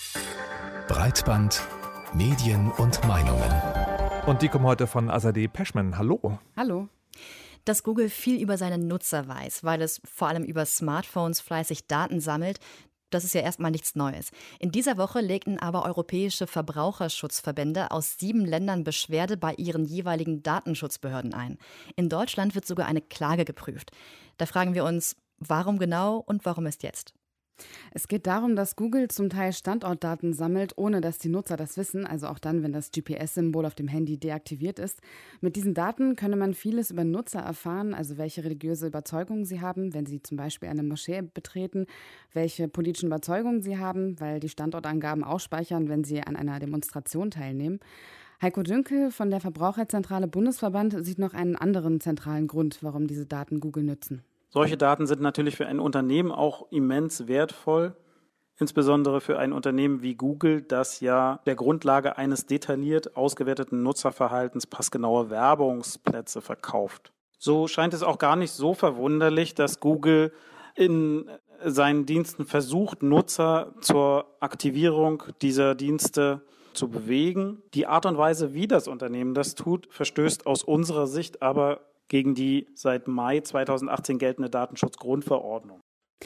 Breitband, Medien und Meinungen. Und die kommen heute von Azadeh Peschman. Hallo. Hallo. Dass Google viel über seine Nutzer weiß, weil es vor allem über Smartphones fleißig Daten sammelt, das ist ja erstmal nichts Neues. In dieser Woche legten aber europäische Verbraucherschutzverbände aus sieben Ländern Beschwerde bei ihren jeweiligen Datenschutzbehörden ein. In Deutschland wird sogar eine Klage geprüft. Da fragen wir uns, warum genau und warum erst jetzt? Es geht darum, dass Google zum Teil Standortdaten sammelt, ohne dass die Nutzer das wissen, also auch dann, wenn das G P S-Symbol auf dem Handy deaktiviert ist. Mit diesen Daten könne man vieles über Nutzer erfahren, also welche religiöse Überzeugungen sie haben, wenn sie zum Beispiel eine Moschee betreten, welche politischen Überzeugungen sie haben, weil die Standortangaben auch speichern, wenn sie an einer Demonstration teilnehmen. Heiko Dünkel von der Verbraucherzentrale Bundesverband sieht noch einen anderen zentralen Grund, warum diese Daten Google nützen. Solche Daten sind natürlich für ein Unternehmen auch immens wertvoll, insbesondere für ein Unternehmen wie Google, das ja der Grundlage eines detailliert ausgewerteten Nutzerverhaltens passgenaue Werbungsplätze verkauft. So scheint es auch gar nicht so verwunderlich, dass Google in seinen Diensten versucht, Nutzer zur Aktivierung dieser Dienste zu bewegen. Die Art und Weise, wie das Unternehmen das tut, verstößt aus unserer Sicht aber gegen die seit Mai zweitausendachtzehn geltende Datenschutzgrundverordnung.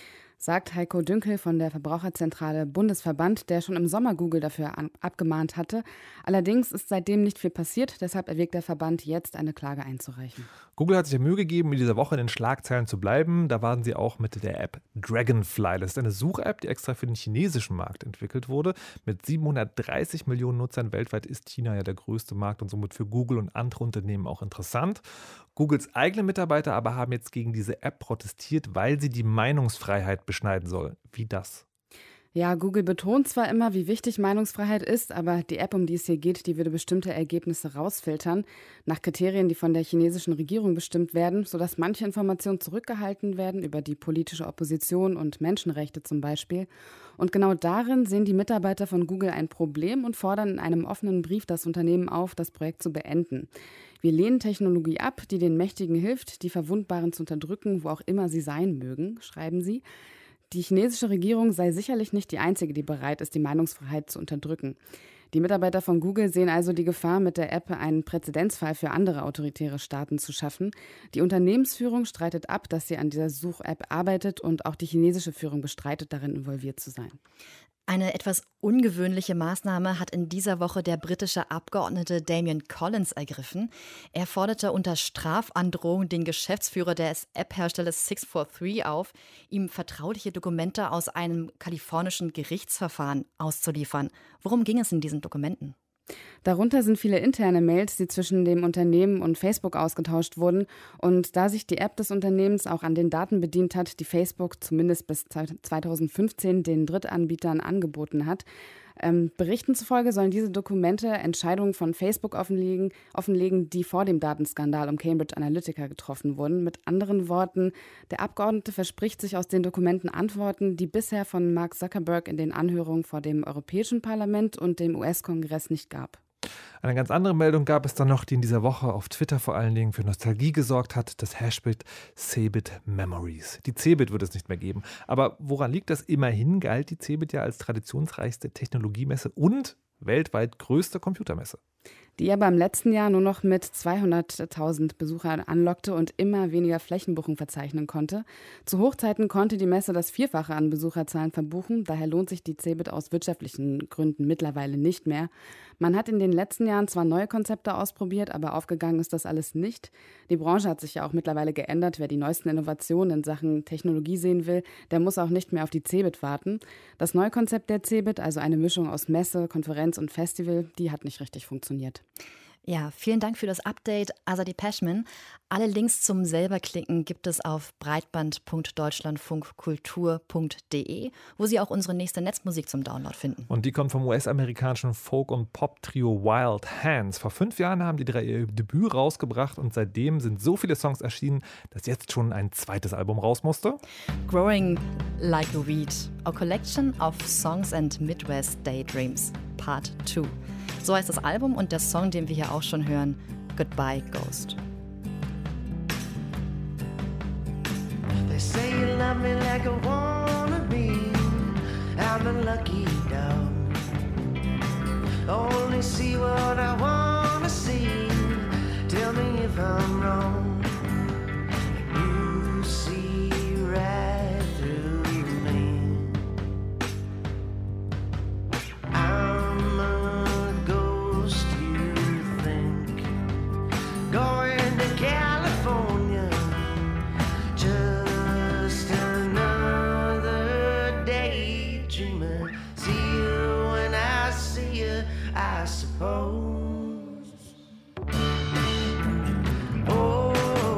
Sagt Heiko Dünkel von der Verbraucherzentrale Bundesverband, der schon im Sommer Google dafür an, abgemahnt hatte. Allerdings ist seitdem nicht viel passiert, deshalb erwägt der Verband jetzt, eine Klage einzureichen. Google hat sich ja Mühe gegeben, in dieser Woche in den Schlagzeilen zu bleiben. Da waren sie auch mit der App Dragonfly. Das ist eine Such-App, die extra für den chinesischen Markt entwickelt wurde. Mit siebenhundertdreißig Millionen Nutzern weltweit ist China ja der größte Markt und somit für Google und andere Unternehmen auch interessant. Googles eigene Mitarbeiter aber haben jetzt gegen diese App protestiert, weil sie die Meinungsfreiheit beschneiden soll. Wie das? Ja, Google betont zwar immer, wie wichtig Meinungsfreiheit ist, aber die App, um die es hier geht, die würde bestimmte Ergebnisse rausfiltern, nach Kriterien, die von der chinesischen Regierung bestimmt werden, sodass manche Informationen zurückgehalten werden, über die politische Opposition und Menschenrechte zum Beispiel. Und genau darin sehen die Mitarbeiter von Google ein Problem und fordern in einem offenen Brief das Unternehmen auf, das Projekt zu beenden. Wir lehnen Technologie ab, die den Mächtigen hilft, die Verwundbaren zu unterdrücken, wo auch immer sie sein mögen, schreiben sie. Die chinesische Regierung sei sicherlich nicht die einzige, die bereit ist, die Meinungsfreiheit zu unterdrücken. Die Mitarbeiter von Google sehen also die Gefahr, mit der App einen Präzedenzfall für andere autoritäre Staaten zu schaffen. Die Unternehmensführung streitet ab, dass sie an dieser Such-App arbeitet, und auch die chinesische Führung bestreitet, darin involviert zu sein. Eine etwas ungewöhnliche Maßnahme hat in dieser Woche der britische Abgeordnete Damian Collins ergriffen. Er forderte unter Strafandrohung den Geschäftsführer des App-Herstellers six four three auf, ihm vertrauliche Dokumente aus einem kalifornischen Gerichtsverfahren auszuliefern. Worum ging es in diesen Dokumenten? Darunter sind viele interne Mails, die zwischen dem Unternehmen und Facebook ausgetauscht wurden. Und da sich die App des Unternehmens auch an den Daten bedient hat, die Facebook zumindest bis zweitausendfünfzehn den Drittanbietern angeboten hat, ähm, Berichten zufolge sollen diese Dokumente Entscheidungen von Facebook offenlegen, offenlegen, die vor dem Datenskandal um Cambridge Analytica getroffen wurden. Mit anderen Worten, der Abgeordnete verspricht sich aus den Dokumenten Antworten, die bisher von Mark Zuckerberg in den Anhörungen vor dem Europäischen Parlament und dem U S-Kongress nicht gab. Eine ganz andere Meldung gab es dann noch, die in dieser Woche auf Twitter vor allen Dingen für Nostalgie gesorgt hat, das Hashtag Cebit Memories. Die Cebit wird es nicht mehr geben. Aber woran liegt das? Immerhin galt die Cebit ja als traditionsreichste Technologiemesse und weltweit größte Computermesse. Die aber im letzten Jahr nur noch mit zweihunderttausend Besuchern anlockte und immer weniger Flächenbuchung verzeichnen konnte. Zu Hochzeiten konnte die Messe das Vierfache an Besucherzahlen verbuchen. Daher lohnt sich die Cebit aus wirtschaftlichen Gründen mittlerweile nicht mehr. Man hat in den letzten Jahren zwar neue Konzepte ausprobiert, aber aufgegangen ist das alles nicht. Die Branche hat sich ja auch mittlerweile geändert. Wer die neuesten Innovationen in Sachen Technologie sehen will, der muss auch nicht mehr auf die Cebit warten. Das neue Konzept der Cebit, also eine Mischung aus Messe, Konferenz und Festival, die hat nicht richtig funktioniert. Ja, vielen Dank für das Update, Azadeh Peschman. Alle Links zum selberklicken gibt es auf breitband punkt deutschlandfunkkultur punkt de, wo Sie auch unsere nächste Netzmusik zum Download finden. Und die kommt vom U S-amerikanischen Folk- und Pop-Trio Wild Hands. Vor fünf Jahren haben die drei ihr Debüt rausgebracht und seitdem sind so viele Songs erschienen, dass jetzt schon ein zweites Album raus musste. Growing Like a Weed, a collection of songs and Midwest Daydreams, Part two. So heißt das Album und der Song, den wir hier auch schon hören, Goodbye Ghost. They say you love me like I wanna be. I'm a lucky dog. Only see what I wanna see. Tell me if I'm wrong. You see right through me. I'm a ghost, you think. Going to California. Just another daydreamer. See you when I see you, I suppose. Oh,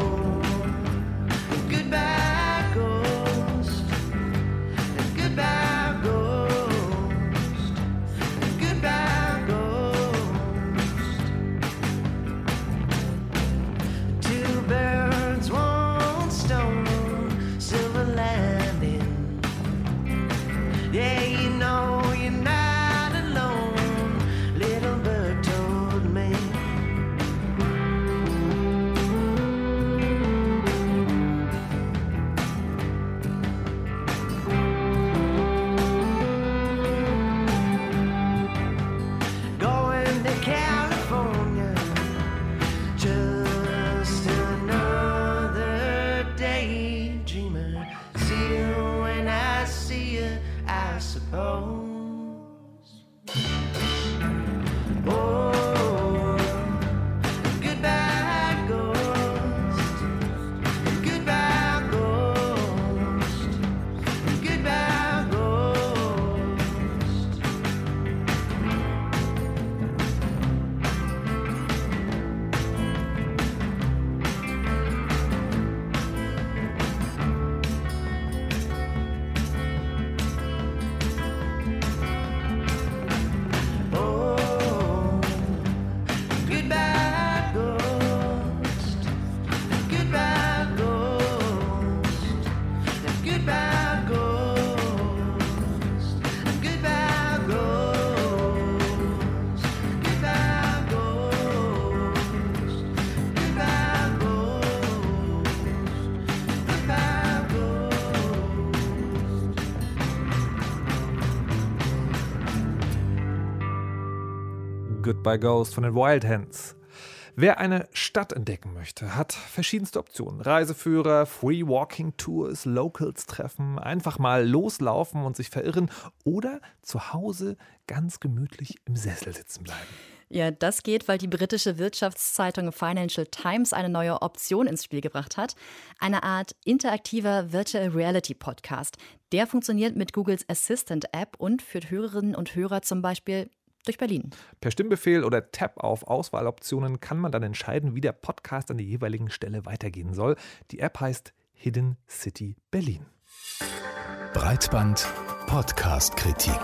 goodbye ghost, goodbye ghost, goodbye ghost. Two birds, one stone, silver landing. Yeah, you know you're not alone, little bird told me. Going to California, just another daydreamer. See you when I see you, I suppose. Oh, goodbye ghost, goodbye ghost, goodbye ghost. Oh, goodbye ghost, goodbye ghost, goodbye ghost, goodbye ghost, goodbye ghost, goodbye Goodbye Ghost von den Wild Hands. Wer eine Stadt entdecken möchte, hat verschiedenste Optionen. Reiseführer, Free Walking Tours, Locals treffen, einfach mal loslaufen und sich verirren oder zu Hause ganz gemütlich im Sessel sitzen bleiben. Ja, das geht, weil die britische Wirtschaftszeitung Financial Times eine neue Option ins Spiel gebracht hat. Eine Art interaktiver Virtual Reality Podcast. Der funktioniert mit Googles Assistant App und führt Hörerinnen und Hörer zum Beispiel durch Berlin. Per Stimmbefehl oder Tab auf Auswahloptionen kann man dann entscheiden, wie der Podcast an die jeweiligen Stelle weitergehen soll. Die App heißt Hidden City Berlin. Breitband Podcast Kritik.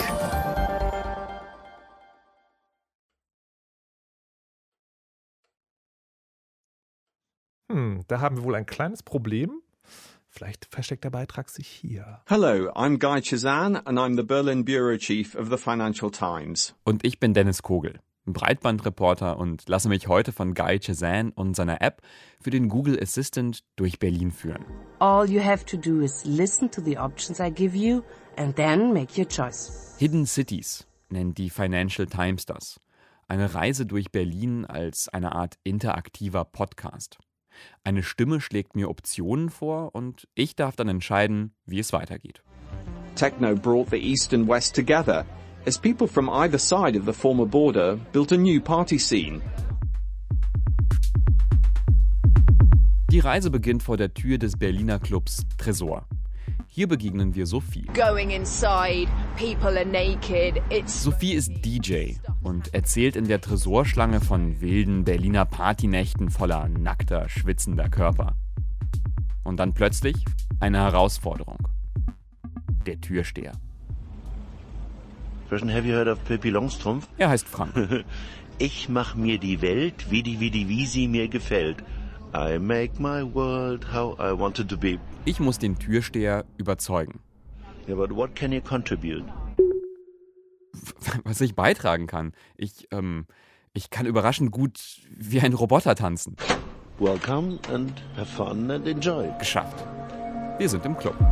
Hm, da haben wir wohl ein kleines Problem. Vielleicht versteckt der Beitrag sich hier. Hello, I'm Guy Chazan and I'm the Berlin Bureau Chief of the Financial Times. Und ich bin Dennis Kogel, Breitbandreporter und lasse mich heute von Guy Chazan und seiner App für den Google Assistant durch Berlin führen. All you have to do is listen to the options I give you and then make your choice. Hidden Cities nennt die Financial Times das. Eine Reise durch Berlin als eine Art interaktiver Podcast. Eine Stimme schlägt mir Optionen vor und ich darf dann entscheiden, wie es weitergeht. Techno brought the East and West together as people from either side of the former border built a new party scene. Die Reise beginnt vor der Tür des Berliner Clubs Tresor. Hier begegnen wir Sophie. Going inside, people are naked. It's Sophie ist D J und erzählt in der Tresorschlange von wilden Berliner Partynächten voller nackter, schwitzender Körper. Und dann plötzlich eine Herausforderung. Der Türsteher. Person, have you heard of Pippi Longstrumpf? Er heißt Frank. Ich mach mir die Welt, wie die, wie die, wie sie mir gefällt. I make my world how I want it to be. Ich muss den Türsteher überzeugen. Yeah, but what can you contribute? Was ich beitragen kann. Ich, ähm, Ich kann überraschend gut wie ein Roboter tanzen. Welcome and have fun and enjoy. Geschafft. Wir sind im Club.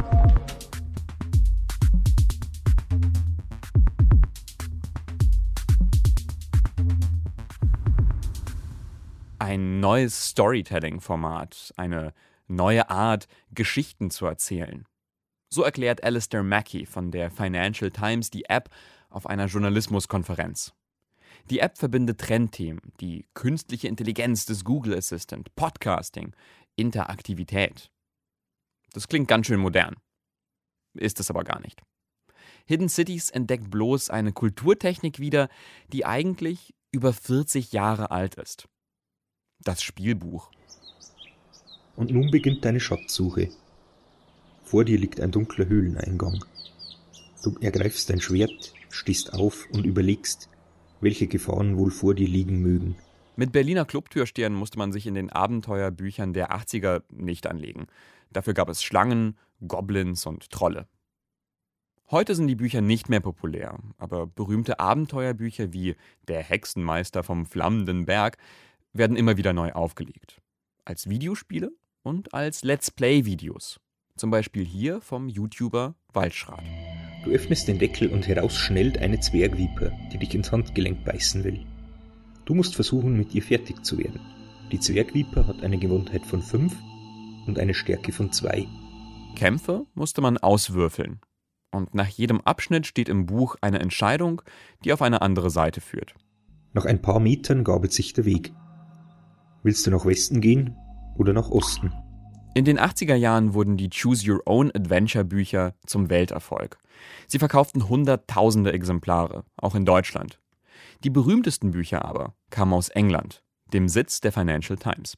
Ein neues Storytelling-Format, eine neue Art, Geschichten zu erzählen. So erklärt Alistair Mackey von der Financial Times die App auf einer Journalismuskonferenz. Die App verbindet Trendthemen, die künstliche Intelligenz des Google Assistant, Podcasting, Interaktivität. Das klingt ganz schön modern. Ist es aber gar nicht. Hidden Cities entdeckt bloß eine Kulturtechnik wieder, die eigentlich über vierzig Jahre alt ist. Das Spielbuch. Und nun beginnt deine Schatzsuche. Vor dir liegt ein dunkler Höhleneingang. Du ergreifst dein Schwert, stehst auf und überlegst, welche Gefahren wohl vor dir liegen mögen. Mit Berliner Clubtürstern musste man sich in den Abenteuerbüchern der achtziger nicht anlegen. Dafür gab es Schlangen, Goblins und Trolle. Heute sind die Bücher nicht mehr populär, aber berühmte Abenteuerbücher wie Der Hexenmeister vom flammenden Berg werden immer wieder neu aufgelegt. Als Videospiele und als Let's Play-Videos. Zum Beispiel hier vom YouTuber Waldschrat. Du öffnest den Deckel und heraus schnellt eine Zwergviper, die dich ins Handgelenk beißen will. Du musst versuchen, mit ihr fertig zu werden. Die Zwergviper hat eine Gewundheit von fünf und eine Stärke von zwei. Kämpfe musste man auswürfeln. Und nach jedem Abschnitt steht im Buch eine Entscheidung, die auf eine andere Seite führt. Nach ein paar Metern gabelt sich der Weg. Willst du nach Westen gehen oder nach Osten? In den achtziger Jahren wurden die Choose-Your-Own-Adventure-Bücher zum Welterfolg. Sie verkauften hunderttausende Exemplare, auch in Deutschland. Die berühmtesten Bücher aber kamen aus England, dem Sitz der Financial Times.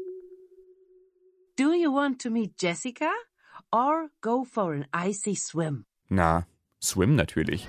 Do you want to meet Jessica or go for an icy swim? Na, Swim natürlich.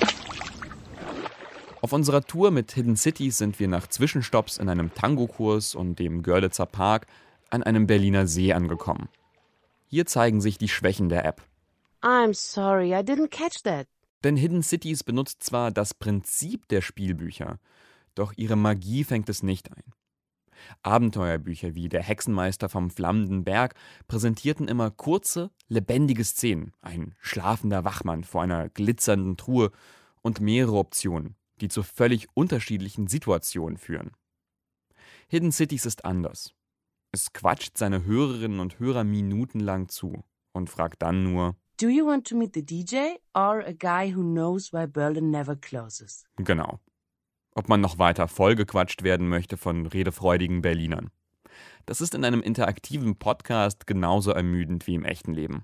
Auf unserer Tour mit Hidden Cities sind wir nach Zwischenstopps in einem Tangokurs und dem Görlitzer Park an einem Berliner See angekommen. Hier zeigen sich die Schwächen der App. I'm sorry, I didn't catch that. Denn Hidden Cities benutzt zwar das Prinzip der Spielbücher, doch ihre Magie fängt es nicht ein. Abenteuerbücher wie Der Hexenmeister vom flammenden Berg präsentierten immer kurze, lebendige Szenen, ein schlafender Wachmann vor einer glitzernden Truhe und mehrere Optionen, die zu völlig unterschiedlichen Situationen führen. Hidden Cities ist anders. Es quatscht seine Hörerinnen und Hörer minutenlang zu und fragt dann nur: Do you want to meet the D J or a guy who knows why Berlin never closes? Genau. Ob man noch weiter vollgequatscht werden möchte von redefreudigen Berlinern. Das ist in einem interaktiven Podcast genauso ermüdend wie im echten Leben.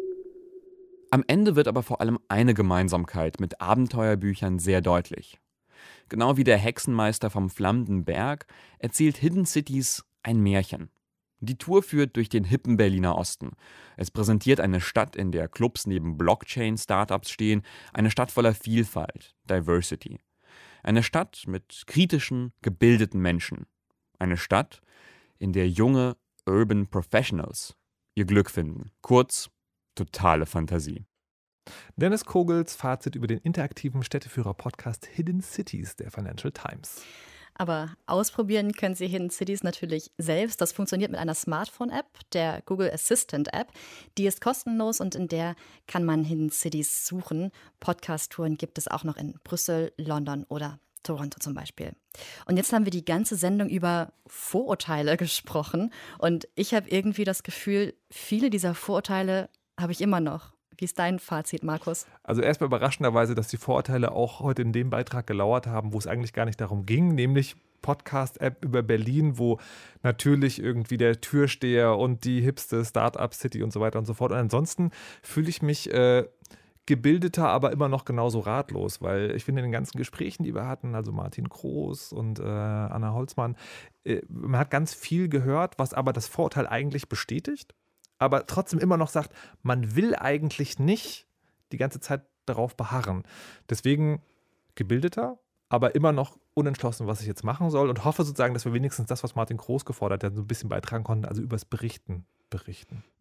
Am Ende wird aber vor allem eine Gemeinsamkeit mit Abenteuerbüchern sehr deutlich. Genau wie Der Hexenmeister vom flammenden Berg erzählt Hidden Cities ein Märchen. Die Tour führt durch den hippen Berliner Osten. Es präsentiert eine Stadt, in der Clubs neben Blockchain-Startups stehen, eine Stadt voller Vielfalt, Diversity. Eine Stadt mit kritischen, gebildeten Menschen. Eine Stadt, in der junge Urban Professionals ihr Glück finden. Kurz, totale Fantasie. Dennis Kogels Fazit über den interaktiven Städteführer-Podcast Hidden Cities der Financial Times. Aber ausprobieren können Sie Hidden Cities natürlich selbst. Das funktioniert mit einer Smartphone-App, der Google Assistant-App. Die ist kostenlos und in der kann man Hidden Cities suchen. Podcast-Touren gibt es auch noch in Brüssel, London oder Toronto zum Beispiel. Und jetzt haben wir die ganze Sendung über Vorurteile gesprochen. Und ich habe irgendwie das Gefühl, viele dieser Vorurteile habe ich immer noch. Wie ist dein Fazit, Markus? Also erstmal überraschenderweise, dass die Vorurteile auch heute in dem Beitrag gelauert haben, wo es eigentlich gar nicht darum ging, nämlich Podcast-App über Berlin, wo natürlich irgendwie der Türsteher und die hipste Start-up-City und so weiter und so fort. Und ansonsten fühle ich mich äh, gebildeter, aber immer noch genauso ratlos, weil ich finde, in den ganzen Gesprächen, die wir hatten, also Martin Kroos und äh, Anna Holzmann, äh, man hat ganz viel gehört, was aber das Vorurteil eigentlich bestätigt, aber trotzdem immer noch sagt, man will eigentlich nicht die ganze Zeit darauf beharren. Deswegen gebildeter, aber immer noch unentschlossen, was ich jetzt machen soll und hoffe sozusagen, dass wir wenigstens das, was Martin Kroos gefordert hat, so ein bisschen beitragen konnten, also übers Berichten berichten.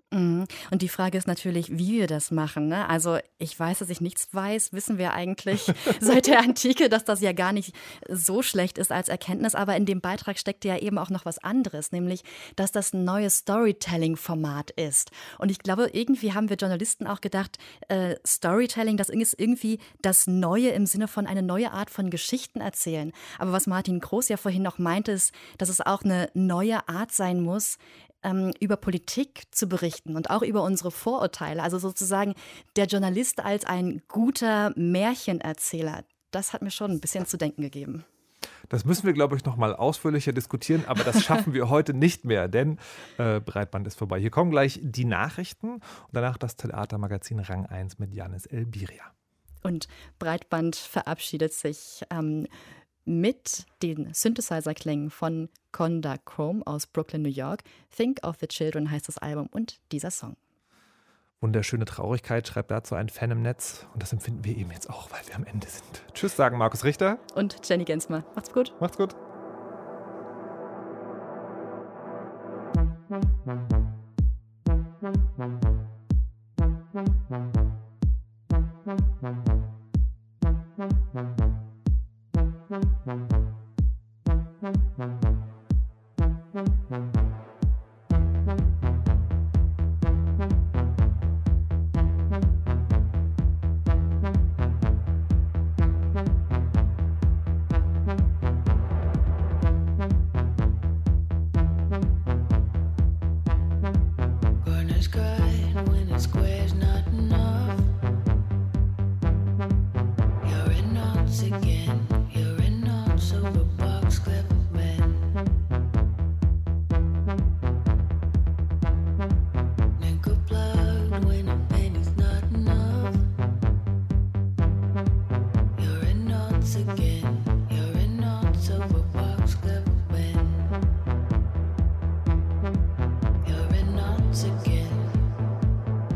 Mhm. Und die Frage ist natürlich, wie wir das machen. Ne? Also ich weiß, dass ich nichts weiß, wissen wir eigentlich seit der Antike, dass das ja gar nicht so schlecht ist als Erkenntnis. Aber in dem Beitrag steckt ja eben auch noch was anderes, nämlich, dass das ein neues Storytelling-Format ist. Und ich glaube, irgendwie haben wir Journalisten auch gedacht, äh, Storytelling, das ist irgendwie das Neue im Sinne von eine neue Art von Geschichten erzählen. Aber was Martin Groß ja vorhin noch meinte, ist, dass es auch eine neue Art sein muss, ähm, über Politik zu berichten und auch über unsere Vorurteile. Also sozusagen der Journalist als ein guter Märchenerzähler. Das hat mir schon ein bisschen zu denken gegeben. Das müssen wir, glaube ich, noch mal ausführlicher diskutieren, aber das schaffen wir heute nicht mehr, denn äh, Breitband ist vorbei. Hier kommen gleich die Nachrichten und danach das Theatermagazin Rang eins mit Janis Elbiria. Und Breitband verabschiedet sich ähm, mit den Synthesizer-Klängen von Conda Chrome aus Brooklyn, New York. Think of the Children heißt das Album und dieser Song. Wunderschöne Traurigkeit, schreibt dazu ein Fan im Netz. Und das empfinden wir eben jetzt auch, weil wir am Ende sind. Tschüss, sagen Markus Richter. Und Jenny Gensmer. Macht's gut. Macht's gut.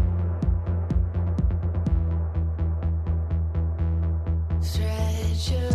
Stretch your